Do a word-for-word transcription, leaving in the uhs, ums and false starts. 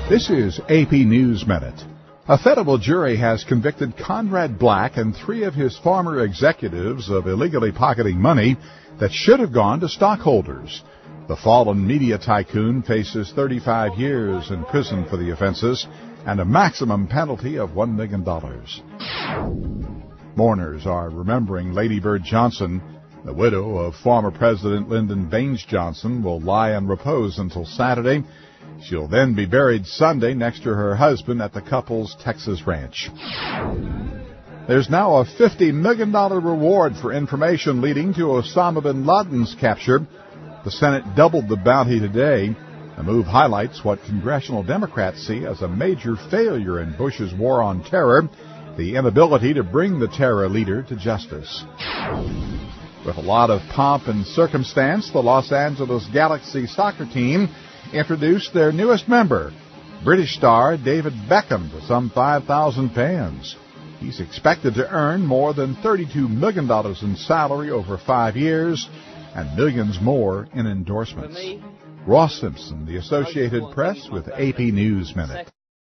This is A P News Minute. A federal jury has convicted Conrad Black and three of his former executives of illegally pocketing money that should have gone to stockholders. The fallen media tycoon faces thirty-five years in prison for the offenses and a maximum penalty of one million dollars. Mourners are remembering Lady Bird Johnson. The widow of former President Lyndon Baines Johnson will lie in repose until Saturday. She'll then be buried Sunday next to her husband at the couple's Texas ranch. There's now a fifty million dollars reward for information leading to Osama bin Laden's capture. The Senate doubled the bounty today. The move highlights what congressional Democrats see as a major failure in Bush's war on terror, the inability to bring the terror leader to justice. With a lot of pomp and circumstance, the Los Angeles Galaxy soccer team introduced their newest member, British star David Beckham, to some five thousand fans. He's expected to earn more than thirty-two million dollars in salary over five years and millions more in endorsements. Ross Simpson, The Associated Press, with A P News Minute.